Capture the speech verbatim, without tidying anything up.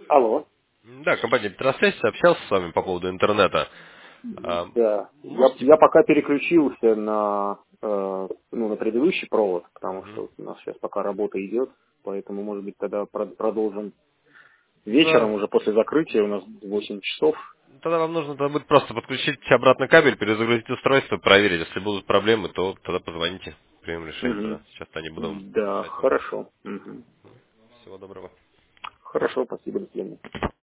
Алло. Да, компания Петросвязь общался с вами по поводу интернета. А, Да. Я, Можете... я пока переключился на, э, ну, на предыдущий провод, потому Мгм. что у нас сейчас пока работа идет, поэтому, может быть, тогда про- продолжим вечером, Да, уже после закрытия, у нас восемь часов. тогда вам нужно тогда будет просто подключить обратно кабель, перезагрузить устройство, проверить. Если будут проблемы, то тогда позвоните. Примем решение Мгм. тогда. Сейчас я не буду Да, мешать вам. хорошо. Мгм. Всего доброго. Хорошо, спасибо, до свидания.